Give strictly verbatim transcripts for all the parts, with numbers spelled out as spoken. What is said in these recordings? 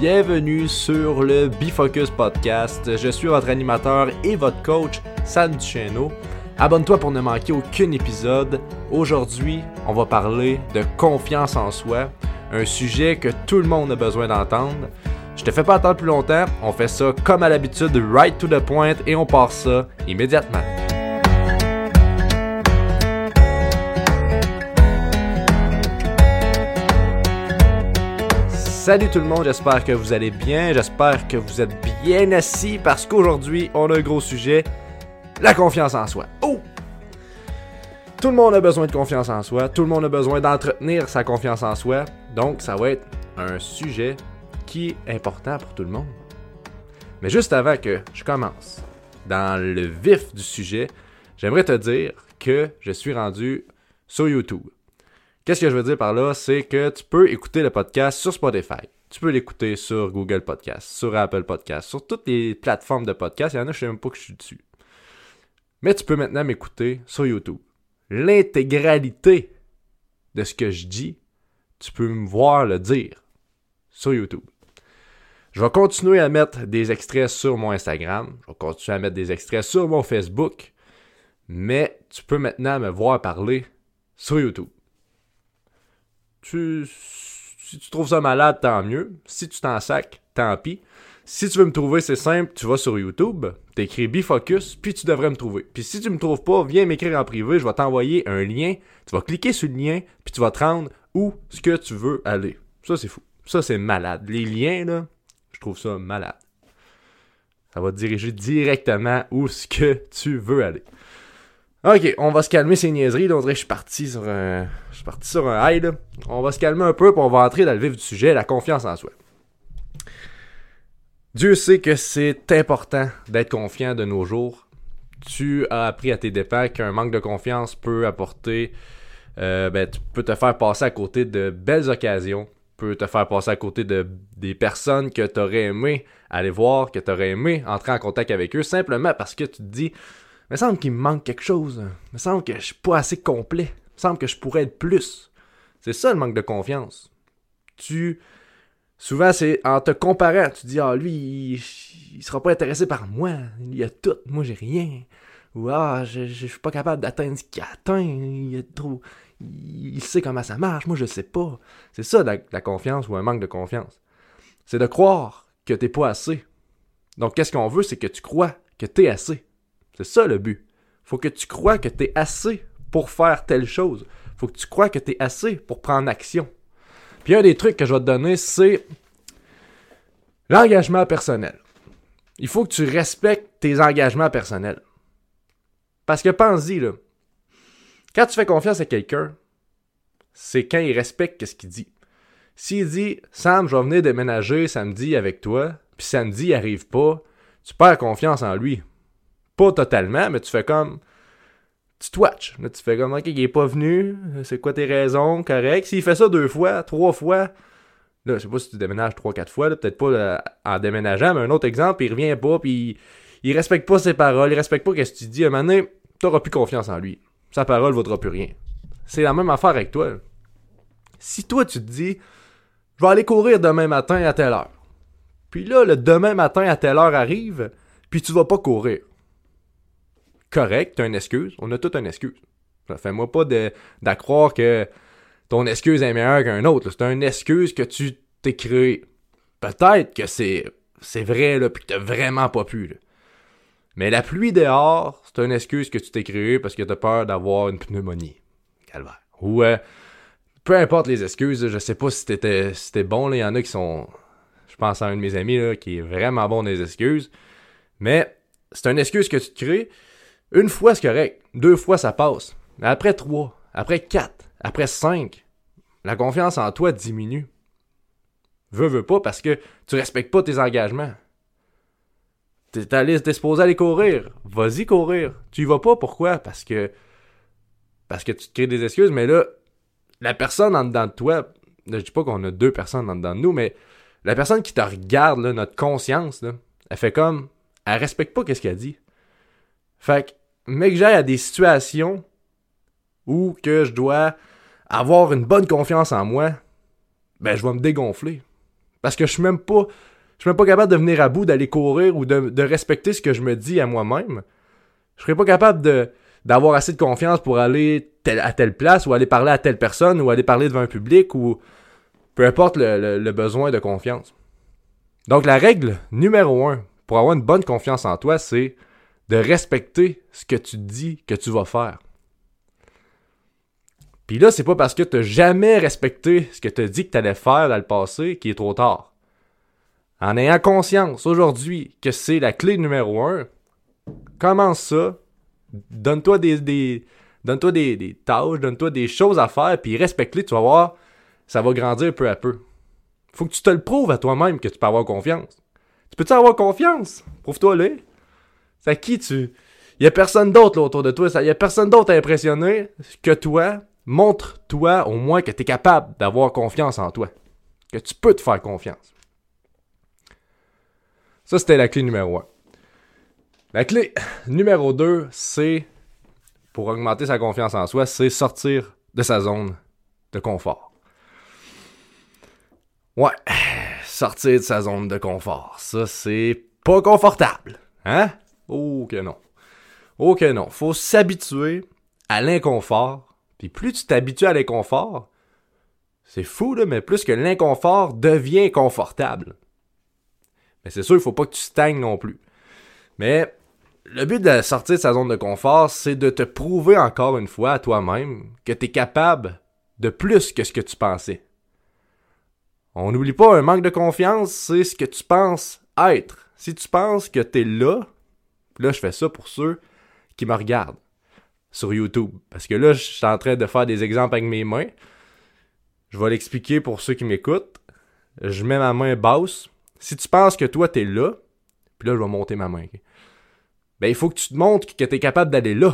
bienvenue sur le Bifocus Podcast. Je suis votre animateur et votre coach, Sam Duchesneau. Abonne-toi pour ne manquer aucun épisode. Aujourd'hui, on va parler de confiance en soi, un sujet que tout le monde a besoin d'entendre. Je te fais pas attendre plus longtemps, on fait ça comme à l'habitude, right to the point, et on part ça immédiatement. Salut tout le monde, j'espère que vous allez bien, j'espère que vous êtes bien assis parce qu'aujourd'hui, on a un gros sujet, la confiance en soi. Oh! Tout le monde a besoin de confiance en soi, tout le monde a besoin d'entretenir sa confiance en soi, donc ça va être un sujet qui est important pour tout le monde. Mais juste avant que je commence dans le vif du sujet, j'aimerais te dire que je suis rendu sur YouTube. Qu'est-ce que je veux dire par là? C'est que tu peux écouter le podcast sur Spotify. Tu peux l'écouter sur Google Podcast, sur Apple Podcast, sur toutes les plateformes de podcast. Il y en a, je ne sais même pas que je suis dessus. Mais tu peux maintenant m'écouter sur YouTube. L'intégralité de ce que je dis, tu peux me voir le dire sur YouTube. Je vais continuer à mettre des extraits sur mon Instagram. Je vais continuer à mettre des extraits sur mon Facebook. Mais tu peux maintenant me voir parler sur YouTube. Tu, si tu trouves ça malade, tant mieux. Si tu t'en sacs, tant pis. Si tu veux me trouver, c'est simple, tu vas sur YouTube, t'écris Bifocus, puis tu devrais me trouver. Puis si tu me trouves pas, viens m'écrire en privé, je vais t'envoyer un lien, tu vas cliquer sur le lien, puis tu vas te rendre où ce que tu veux aller. Ça, c'est fou. Ça, c'est malade. Les liens, là, je trouve ça malade. Ça va te diriger directement où ce que tu veux aller. Ok, on va se calmer ces niaiseries. Là, on dirait que je suis parti sur un, je suis parti sur un high. Là. On va se calmer un peu, puis on va entrer dans le vif du sujet, la confiance en soi. Dieu sait que c'est important d'être confiant de nos jours. Tu as appris à tes dépens qu'un manque de confiance peut apporter, euh, ben, tu peux te faire passer à côté de belles occasions, peut te faire passer à côté de des personnes que tu aurais aimé aller voir, que tu aurais aimé entrer en contact avec eux, simplement parce que tu te dis il me semble qu'il me manque quelque chose. Il me semble que je suis pas assez complet. Il me semble que je pourrais être plus. C'est ça le manque de confiance. Tu... Souvent, c'est en te comparant. Tu dis, ah, lui, il, il sera pas intéressé par moi. Il a tout. Moi, j'ai rien. Ou, ah, je, je suis pas capable d'atteindre ce qu'il a atteint. Il est trop... Il, il sait comment ça marche. Moi, je sais pas. C'est ça, la, la confiance ou un manque de confiance. C'est de croire que t'es pas assez. Donc, qu'est-ce qu'on veut? C'est que tu crois que t'es assez. C'est ça le but. Faut que tu crois que tu es assez pour faire telle chose. Faut que tu crois que tu es assez pour prendre action. Puis un des trucs que je vais te donner, c'est l'engagement personnel. Il faut que tu respectes tes engagements personnels. Parce que pense-y, là. Quand tu fais confiance à quelqu'un, c'est quand il respecte ce qu'il dit. S'il dit « Sam, je vais venir déménager samedi avec toi », puis samedi, il arrive pas, tu perds confiance en lui. Pas totalement, mais tu fais comme... Tu twatches. Là, tu fais comme, OK, il est pas venu. C'est quoi tes raisons? Correct. S'il fait ça deux fois, trois fois... Là, je sais pas si tu déménages trois, quatre fois. Là, peut-être pas là, en déménageant, mais un autre exemple, il revient pas, puis il, il respecte pas ses paroles. Il respecte pas ce que tu dis. À un moment donné, t'auras plus confiance en lui. Sa parole vaudra plus rien. C'est la même affaire avec toi. Là. Si toi, tu te dis, je vais aller courir demain matin à telle heure. Puis là, le demain matin à telle heure arrive, puis tu vas pas courir. Correct, t'as une excuse. On a toute une excuse. Fais-moi pas de, de croire que ton excuse est meilleure qu'un autre. Là. C'est une excuse que tu t'es créé. Peut-être que c'est, c'est vrai, là, pis que t'as vraiment pas pu. Là. Mais la pluie dehors, c'est une excuse que tu t'es créé parce que t'as peur d'avoir une pneumonie. Calvaire. Ou, euh, peu importe les excuses, je sais pas si t'étais, si t'es bon. Il y en a qui sont... Je pense à un de mes amis là, qui est vraiment bon dans les excuses. Mais c'est une excuse que tu te crées. Une fois, c'est correct. Deux fois, ça passe. Mais après trois, après quatre, après cinq, la confiance en toi diminue. Veux, veux pas, parce que tu respectes pas tes engagements. T'es allé, t'es supposé aller courir. Vas-y courir. Tu y vas pas, pourquoi? Parce que parce que tu te crées des excuses, mais là, la personne en dedans de toi, je dis pas qu'on a deux personnes en dedans de nous, mais la personne qui te regarde, là, notre conscience, là, elle fait comme, elle respecte pas qu'est-ce qu'elle dit. Fait que, mec, j'aille à des situations où que je dois avoir une bonne confiance en moi, ben je vais me dégonfler. Parce que je suis même pas, je suis même pas capable de venir à bout, d'aller courir ou de, de respecter ce que je me dis à moi-même. Je serais pas capable de, d'avoir assez de confiance pour aller tel, à telle place ou aller parler à telle personne ou aller parler devant un public ou peu importe le, le, le besoin de confiance. Donc la règle numéro un pour avoir une bonne confiance en toi, c'est de respecter ce que tu dis que tu vas faire. Puis là, c'est pas parce que tu n'as jamais respecté ce que tu as dit que tu allais faire dans le passé qu'il est trop tard. En ayant conscience aujourd'hui que c'est la clé numéro un, commence ça, donne-toi des, des, donne-toi des, des tâches, donne-toi des choses à faire, puis respecte-les, tu vas voir, ça va grandir peu à peu. Faut que tu te le prouves à toi-même que tu peux avoir confiance. Tu peux-tu avoir confiance? Prouve-toi-le. C'est à qui tu... Il y a personne d'autre là, autour de toi, il y a personne d'autre à impressionner que toi. Montre-toi au moins que tu es capable d'avoir confiance en toi. Que tu peux te faire confiance. Ça, c'était la clé numéro un. La clé numéro deux, c'est, pour augmenter sa confiance en soi, c'est sortir de sa zone de confort. Ouais, sortir de sa zone de confort. Ça, c'est pas confortable. Hein? Oh que non. Oh que non. Faut s'habituer à l'inconfort. Puis plus tu t'habitues à l'inconfort, c'est fou là, mais plus que l'inconfort devient confortable. Mais c'est sûr, il faut pas que tu stagnes non plus. Mais le but de sortir de sa zone de confort, c'est de te prouver encore une fois à toi-même que tu es capable de plus que ce que tu pensais. On n'oublie pas, un manque de confiance, c'est ce que tu penses être. Si tu penses que tu es là, là je fais ça pour ceux qui me regardent sur YouTube. Parce que là, je suis en train de faire des exemples avec mes mains. Je vais l'expliquer pour ceux qui m'écoutent. Je mets ma main basse. Si tu penses que toi, t'es là, puis là, je vais monter ma main. Okay? Ben, il faut que tu te montres que t'es capable d'aller là.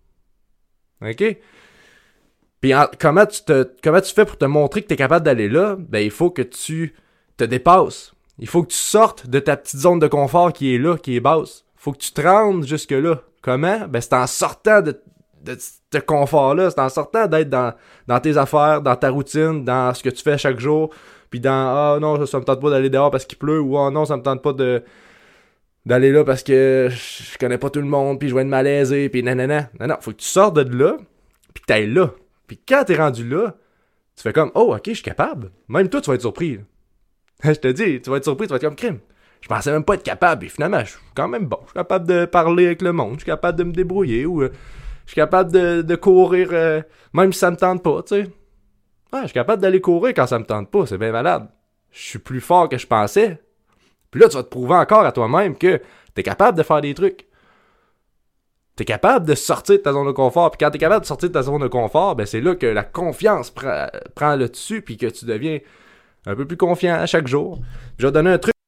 OK? Puis en, comment, tu te, comment tu fais pour te montrer que t'es capable d'aller là? Ben, il faut que tu te dépasses. Il faut que tu sortes de ta petite zone de confort qui est là, qui est basse. Il faut que tu te rendes jusque-là. Comment? Ben, c'est en sortant de de ce confort-là, c'est en sortant d'être dans, dans tes affaires, dans ta routine, dans ce que tu fais chaque jour, puis dans « Ah non, ça, ça me tente pas d'aller dehors parce qu'il pleut » ou « Ah non, ça me tente pas de d'aller là parce que je connais pas tout le monde, puis je vais être malaisé, puis nanana. » Non, non, faut que tu sortes de là, puis que t'ailles là. Puis quand t'es rendu là, tu fais comme « Oh, ok, je suis capable. » Même toi, tu vas être surpris. Je te dis, tu vas être surpris, tu vas être comme « Crime. Je pensais même pas être capable. » Et finalement, je suis quand même bon. Je suis capable de parler avec le monde, je suis capable de me débrouiller, ou... Euh, je suis capable de, de courir euh, même si ça me tente pas, tu sais. Ouais, je suis capable d'aller courir quand ça me tente pas, c'est bien malade. Je suis plus fort que je pensais. Puis là, tu vas te prouver encore à toi-même que t'es capable de faire des trucs. T'es capable de sortir de ta zone de confort. Puis quand t'es capable de sortir de ta zone de confort, ben c'est là que la confiance prend, prend le dessus puis que tu deviens un peu plus confiant à chaque jour. Je vais te donner un truc.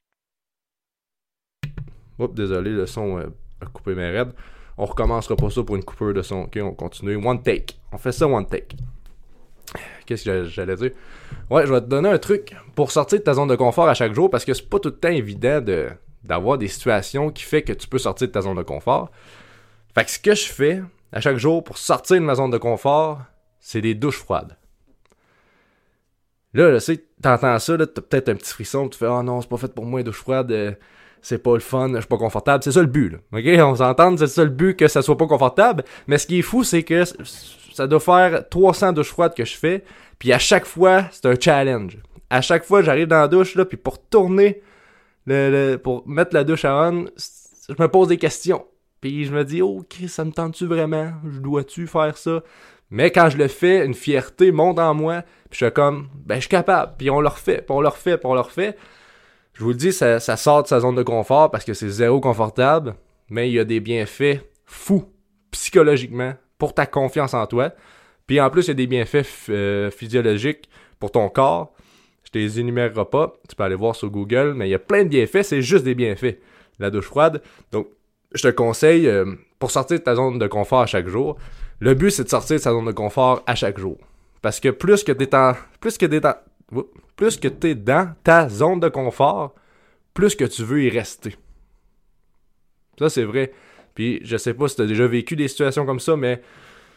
Oups, désolé, le son euh, a coupé mes raids. On recommencera pas ça pour une coupure de son. Ok, on continue. One take. On fait ça one take. Qu'est-ce que j'allais dire? Ouais, je vais te donner un truc pour sortir de ta zone de confort à chaque jour parce que c'est pas tout le temps évident de, d'avoir des situations qui fait que tu peux sortir de ta zone de confort. Fait que ce que je fais à chaque jour pour sortir de ma zone de confort, c'est des douches froides. Là, je sais, t'entends ça, là, t'as peut-être un petit frisson, tu fais « Ah oh non, c'est pas fait pour moi, une douche froide. Euh, c'est pas le fun, je suis pas confortable. » C'est ça le but, là. OK? On s'entend, c'est ça le but, que ça soit pas confortable. Mais ce qui est fou, c'est que ça doit faire trois cents douches froides que je fais. Puis à chaque fois, c'est un challenge. À chaque fois, j'arrive dans la douche, là, puis pour tourner, le, le, pour mettre la douche à on, je me pose des questions. Puis je me dis, oh, Chris, ça me tente-tu vraiment? Je dois-tu faire ça? Mais quand je le fais, une fierté monte en moi. Puis je suis comme, ben je suis capable. Puis on le refait, puis on le refait, puis on le refait. Je vous le dis, ça, ça sort de sa zone de confort parce que c'est zéro confortable, mais il y a des bienfaits fous, psychologiquement, pour ta confiance en toi. Puis en plus, il y a des bienfaits euh, physiologiques pour ton corps. Je te les énumérerai pas, tu peux aller voir sur Google, mais il y a plein de bienfaits, c'est juste des bienfaits, la douche froide. Donc, je te conseille, euh, pour sortir de ta zone de confort à chaque jour, le but, c'est de sortir de sa zone de confort à chaque jour. Parce que plus que t'es en... Plus que t'es en... Plus que tu es dans ta zone de confort, plus que tu veux y rester. Ça, c'est vrai. Puis, je sais pas si tu as déjà vécu des situations comme ça, mais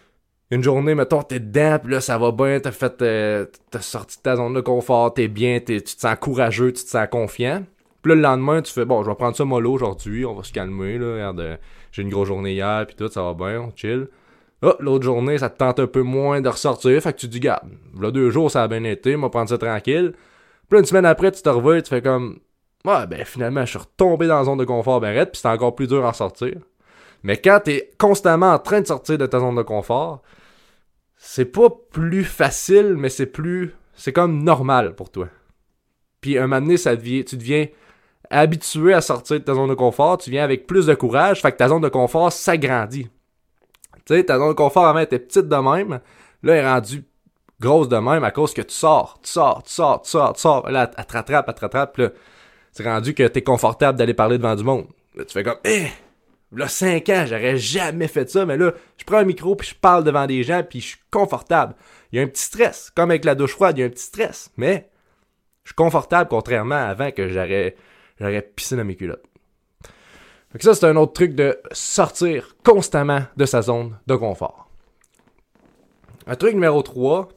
Une journée, mettons, t'es dedans, pis là, ça va bien, t'as fait, euh, t'as sorti de ta zone de confort, t'es bien, t'es, tu te sens courageux, tu te sens confiant. Puis là, le lendemain, tu fais, bon, je vais prendre ça mollo aujourd'hui, on va se calmer, là, regarde, euh, j'ai une grosse journée hier, pis tout, ça va bien, on chill. Oh, l'autre journée, ça te tente un peu moins de ressortir, fait que tu te dis, garde, là, deux jours, ça a bien été, on va prendre ça tranquille. Puis là, une semaine après, tu te revois, tu fais comme, ouais, ben, finalement, je suis retombé dans la zone de confort, ben, raide, pis c'est encore plus dur à sortir. Mais quand t'es constamment en train de sortir de ta zone de confort, c'est pas plus facile, mais c'est plus... C'est comme normal pour toi. Puis un moment donné, ça devient, tu deviens habitué à sortir de ta zone de confort, tu viens avec plus de courage, fait que ta zone de confort s'agrandit. Tu sais, ta zone de confort avant était petite de même, là, elle est rendue grosse de même à cause que tu sors, tu sors, tu sors, tu sors, tu sors. Là, elle te rattrape, elle te rattrape, puis là, c'est rendu que t'es confortable d'aller parler devant du monde. Là, tu fais comme, hé! Là, cinq ans, j'aurais jamais fait ça, mais là, je prends un micro puis je parle devant des gens puis je suis confortable. Il y a un petit stress, comme avec la douche froide, il y a un petit stress, mais je suis confortable contrairement à avant que j'aurais, j'aurais pissé dans mes culottes. Fait que ça, c'est un autre truc de sortir constamment de sa zone de confort. Un truc numéro trois,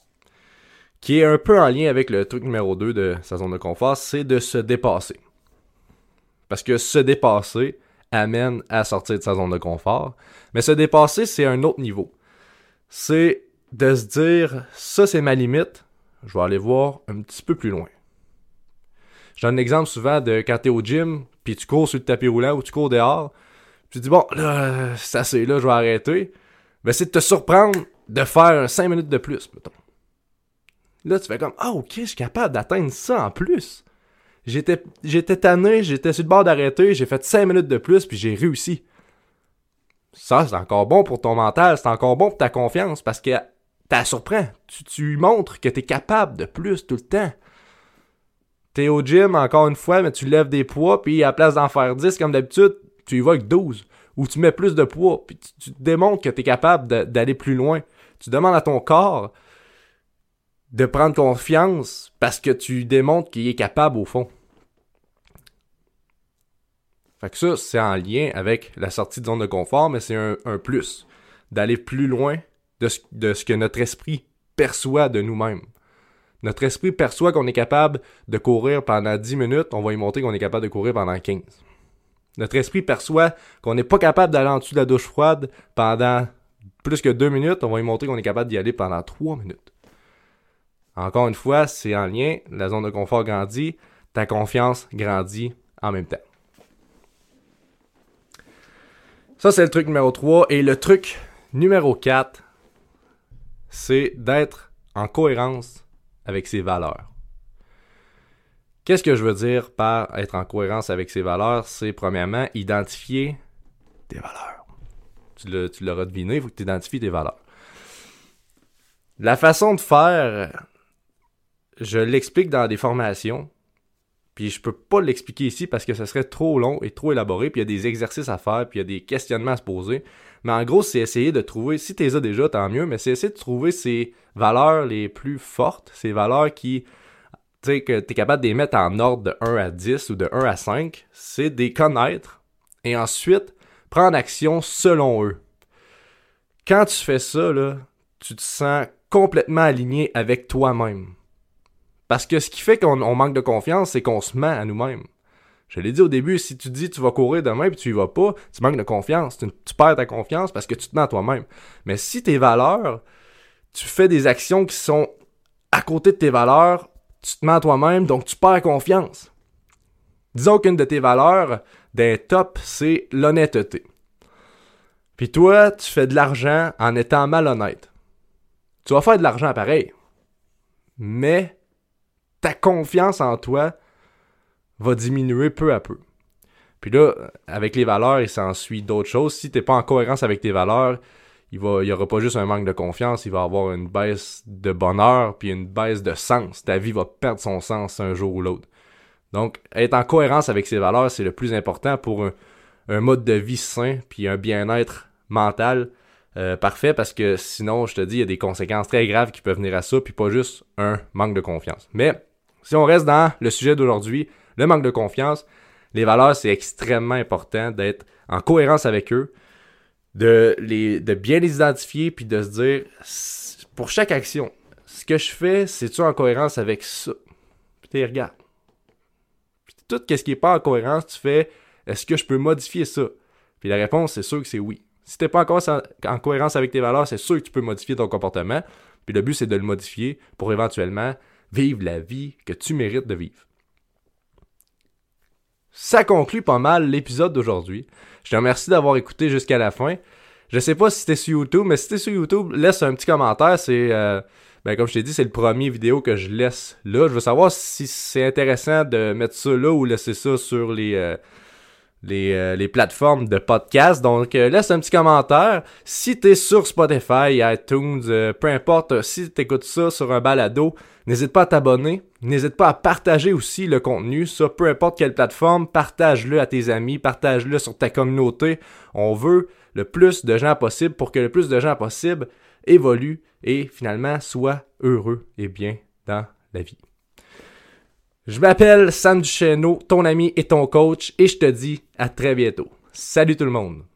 qui est un peu en lien avec le truc numéro deux de sa zone de confort, c'est de se dépasser. Parce que se dépasser amène à sortir de sa zone de confort. Mais se dépasser, c'est un autre niveau. C'est de se dire, ça c'est ma limite, je vais aller voir un petit peu plus loin. Je donne l'exemple souvent de quand t'es au gym, puis tu cours sur le tapis roulant ou tu cours dehors, puis tu dis, bon, là, c'est assez, là, je vais arrêter. Ben, c'est de te surprendre de faire cinq minutes de plus, mettons. Là, tu fais comme, ah, ok, je suis capable d'atteindre ça en plus. J'étais, j'étais tanné, j'étais sur le bord d'arrêter, j'ai fait cinq minutes de plus, puis j'ai réussi. Ça, c'est encore bon pour ton mental, c'est encore bon pour ta confiance, parce que t'as surprends. Tu, tu montres que t'es capable de plus tout le temps. T'es au gym, encore une fois, mais tu lèves des poids, puis à la place d'en faire dix, comme d'habitude, tu y vas avec douze. Ou tu mets plus de poids, puis tu, tu te démontres que t'es capable de, d'aller plus loin. Tu demandes à ton corps de prendre confiance parce que tu démontres qu'il est capable au fond. Fait que ça, c'est en lien avec la sortie de zone de confort, mais c'est un, un plus. D'aller plus loin de ce, de ce que notre esprit perçoit de nous-mêmes. Notre esprit perçoit qu'on est capable de courir pendant dix minutes, on va y montrer qu'on est capable de courir pendant quinze. Notre esprit perçoit qu'on n'est pas capable d'aller en dessous de la douche froide pendant plus que deux minutes, on va y montrer qu'on est capable d'y aller pendant trois minutes. Encore une fois, c'est en lien, la zone de confort grandit, ta confiance grandit en même temps. Ça, c'est le truc numéro trois. Et le truc numéro quatre, c'est d'être en cohérence avec ses valeurs. Qu'est-ce que je veux dire par être en cohérence avec ses valeurs? C'est premièrement identifier tes valeurs. Tu, le, tu l'auras deviné, il faut que tu identifies tes valeurs. La façon de faire, je l'explique dans des formations, puis je peux pas l'expliquer ici parce que ce serait trop long et trop élaboré, puis il y a des exercices à faire, puis il y a des questionnements à se poser. Mais en gros, c'est essayer de trouver, si tu les as déjà, tant mieux, mais c'est essayer de trouver ces valeurs les plus fortes, ces valeurs qui, tu sais, que tu es capable de les mettre en ordre de un à dix ou de un à cinq, c'est de les connaître et ensuite prendre action selon eux. Quand tu fais ça, là, tu te sens complètement aligné avec toi-même. Parce que ce qui fait qu'on on manque de confiance, c'est qu'on se ment à nous-mêmes. Je l'ai dit au début, si tu dis tu vas courir demain et tu y vas pas, tu manques de confiance. Tu, tu perds ta confiance parce que tu te mens à toi-même. Mais si tes valeurs, tu fais des actions qui sont à côté de tes valeurs, tu te mens à toi-même, donc tu perds confiance. Disons qu'une de tes valeurs d'un top, c'est l'honnêteté. Puis toi, tu fais de l'argent en étant malhonnête. Tu vas faire de l'argent pareil. Mais ta confiance en toi va diminuer peu à peu. Puis là, avec les valeurs, il s'ensuit d'autres choses. Si tu n'es pas en cohérence avec tes valeurs, il va, il y aura pas juste un manque de confiance, il va y avoir une baisse de bonheur puis une baisse de sens. Ta vie va perdre son sens un jour ou l'autre. Donc, être en cohérence avec ses valeurs, c'est le plus important pour un, un mode de vie sain puis un bien-être mental euh, parfait, parce que sinon, je te dis, il y a des conséquences très graves qui peuvent venir à ça, puis pas juste un manque de confiance. Mais si on reste dans le sujet d'aujourd'hui, le manque de confiance, les valeurs, c'est extrêmement important d'être en cohérence avec eux. de, les, de bien les identifier puis de se dire, pour chaque action, ce que je fais, c'est-tu en cohérence avec ça? Puis tu regardes. Puis tout ce qui n'est pas en cohérence, tu fais, est-ce que je peux modifier ça? Puis la réponse, c'est sûr que c'est oui. Si tu n'es pas encore en cohérence avec tes valeurs, c'est sûr que tu peux modifier ton comportement. Puis le but, c'est de le modifier pour éventuellement vivre la vie que tu mérites de vivre. Ça conclut pas mal l'épisode d'aujourd'hui. Je te remercie d'avoir écouté jusqu'à la fin. Je sais pas si t'es sur YouTube, mais si t'es sur YouTube, laisse un petit commentaire. C'est, euh, ben comme je t'ai dit, c'est le premier vidéo que je laisse là. Je veux savoir si c'est intéressant de mettre ça là ou laisser ça sur les... Euh, Les, euh, les plateformes de podcast. Donc, euh, laisse un petit commentaire. Si t'es sur Spotify, iTunes, euh, peu importe, si t'écoutes ça sur un balado, n'hésite pas à t'abonner. N'hésite pas à partager aussi le contenu. Ça, peu importe quelle plateforme, partage-le à tes amis, partage-le sur ta communauté. On veut le plus de gens possible pour que le plus de gens possible évoluent et finalement soient heureux et bien dans la vie. Je m'appelle Sam Duchesneau, ton ami et ton coach, et je te dis à très bientôt. Salut tout le monde!